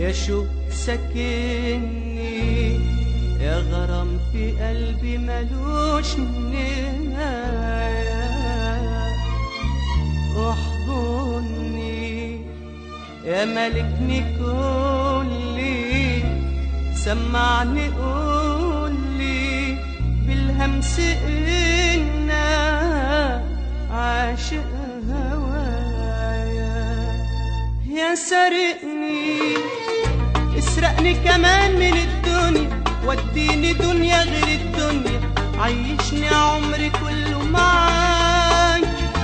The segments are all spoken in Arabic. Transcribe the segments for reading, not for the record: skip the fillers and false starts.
يا شوق سكنني، يا غرام في قلبي ملوش نهاية. احضني يا ملكني كلي، سمعني قولي بالهمس إنا عاشق هوايا. يا سارقني اسرقني كمان من الدنيا، وديني دنيا غير الدنيا، عيشني عمري كله معاك.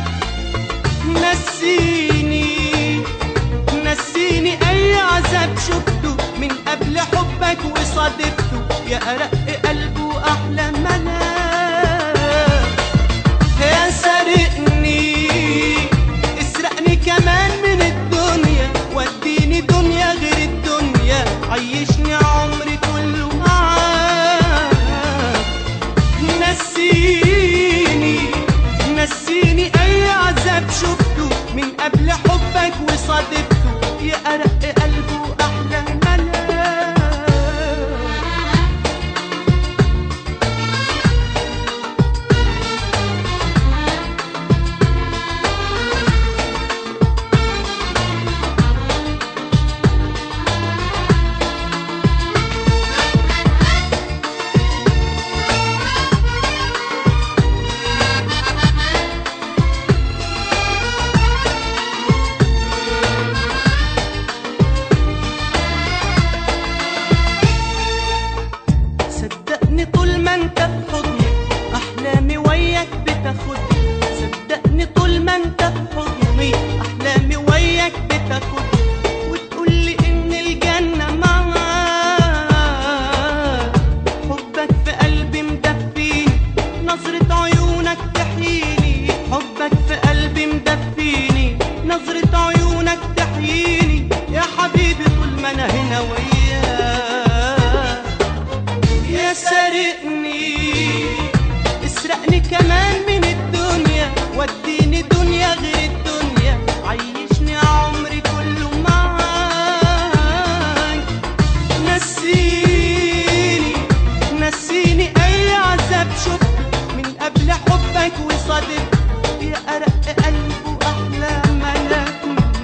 نسيني أي عذاب شفته من قبل حبك وصادفته، يا أرق قلب وأحلى ملاك. يا سارقني اسرقني كمان من الدنيا، وديني دنيا غير الدنيا، عيشني عمري كله معاك. نسيني أي عذاب شفته من قبل حبك وصادفته، يا أرق قلب وأحلى ملاك. طول ما انت في حضني احلامي وياك بتاخدني، صدقني طول ما انت في حضني احلامي وياك بتاخدني، وتقولي ان الجنة معاك. حبك في قلبي مدفيني، نظرة عيونك تحييني، حبك في قلبي مدفيني، نظرة عيونك تحييني، يا حبيبي طول ما انا هنا وياك. يا سارقني اسرقني كمان من الدنيا، وديني دنيا غير الدنيا، عيشني عمري كله معاك. نسيني أي عذاب شفته من قبل حبك وصادفته، يا أرق قلب وأحلى ملاك.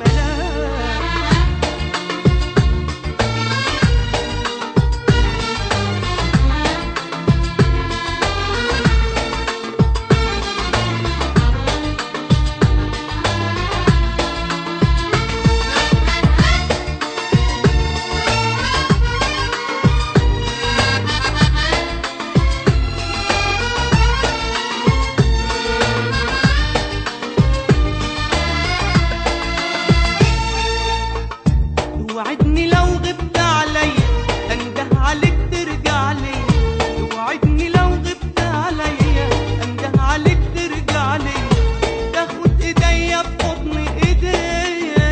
توعدني لو غبت عليا انده عليك ترجع ليا، توعدني لو غبت عليا انده عليك ترجع ليا، تاخد ايديا بحضن ايديا.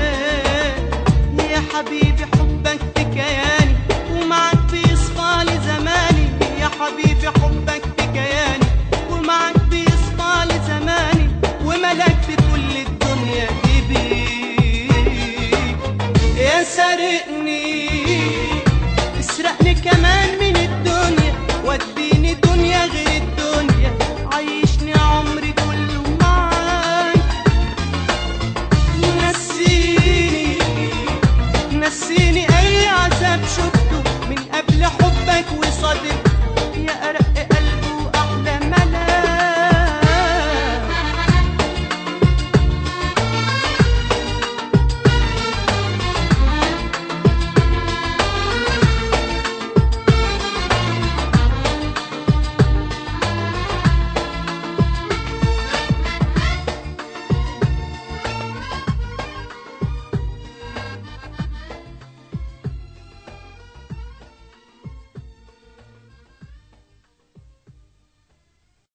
يا حبيبي حبك في كياني ومعك بيصفالي زماني، يا حبيبي حبك في كياني ومعك بيصفالي زماني، وملكت كل الدنيا دي بيك. يا سارقني اسرقني كمان من الدنيا، وديني دنيا غير الدنيا، عيشني عمري كله معاك. نسيني